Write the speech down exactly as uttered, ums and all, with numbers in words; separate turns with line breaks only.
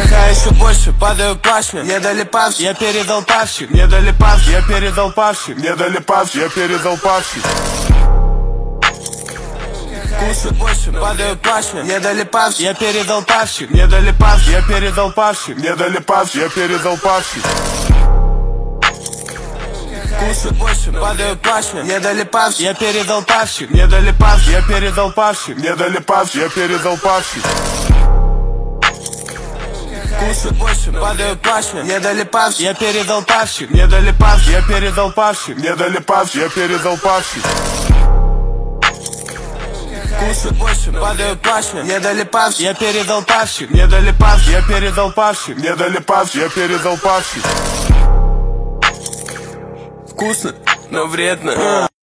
Вдыхаю еще больше, падаю плашмя. Не дали павший, я передал павший. Не дали павший, я передал павший. Не дали павший, я передал павший. Вкусно больше, падаю плашмя. Не дали павший, я передал павший. Не дали павший, я передал павший. Не дали павший, я передал павший. Вкусно больше, падаю плашмя. Не дали павший, я передал павший. Не дали павший, я передал павший. Не дали павший, я передал павший. Вкусно больше, падаю плашмя. Не дали павший, я передал павший. Не дали павший, я передал павший. Не дали павший, я передал павший. Вкусно больше, падаю плашмя. Не дали павший, я передал павший. Не дали павший, я передал павший. Не дали павший, я передал павший. Вкусно, но вредно.